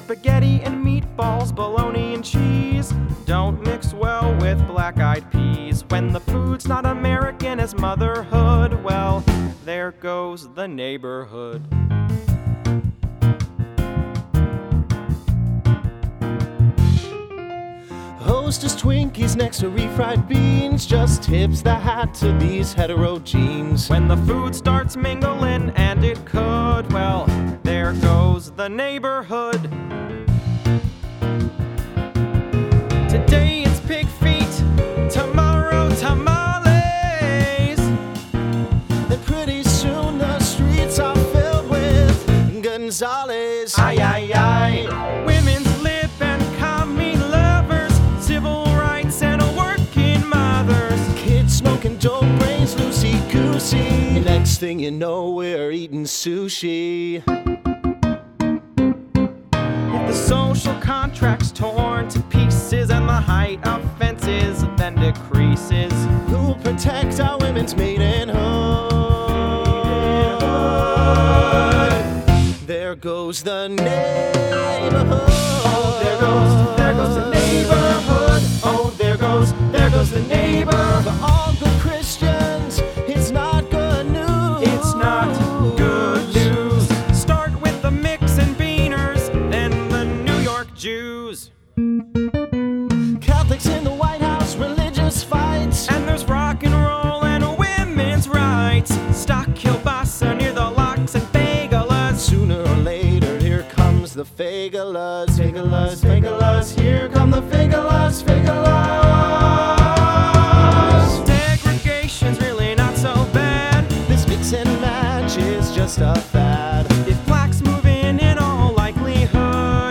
spaghetti and meatballs, bologna and cheese don't mix well with black-eyed peas. When the food's not American as motherhood, well, there goes the neighborhood. Hostess Twinkies next to refried beans just tips the hat to these hetero genes. When the food starts mingling, and it could, well, there goes the neighborhood. Today it's pig feet, tomorrow tamales. Then pretty soon the streets are filled with Gonzales. Ay, ay, ay. Women's lib and commie lovers, civil rights and working mothers. Kids smoking dope brains, loosey-goosey. Next thing you know, we're eating sushi. If the social contract's torn to pieces and the height of fences then decreases, Who'll protect our women's maidenhood? There goes the neighborhood. oh, there goes the neighborhood. Oh, there goes the neighborhood. For all good Christians, it's not good news. It's not good news. Start with the mix and beaners, then the New York Jews. Catholics in the White House, religious fights. And there's rock and roll and women's rights. Stock kielbasa near the locks and fagelas. Sooner or later, here comes the fagelas. Fagelas, fagelas, here come the fagelas, fagelas. Segregation's really not so bad. This mix and match is just a fad. If blacks move in all likelihood,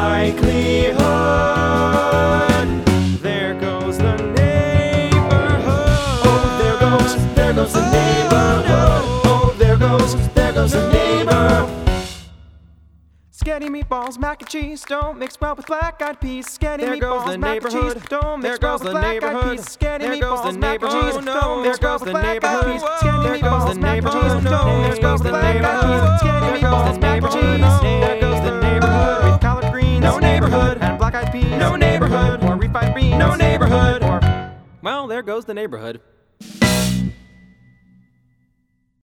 there goes the neighborhood. Oh, there goes the neighborhood. Oh, there goes the neighborhood. Spaghetti meatballs, mac and cheese don't mix well with black-eyed peas. Spaghetti There goes meatballs, the mac and neighborhood. cheese don't mix There well goes with the black-eyed neighborhood. peas. Spaghetti There goes the meatballs, mac and neighborhood. cheese don't mix There well goes with the black-eyed peas. neighborhood. Spaghetti There goes meatballs, the mac and cheese neighborhood. don't mix well with black-eyed peas. Spaghetti meatballs, mac and cheese. There goes the neighborhood with collard greens. No neighborhood. And black-eyed peas. No neighborhood. Or refried beans. No neighborhood. Or, well, there goes the neighborhood.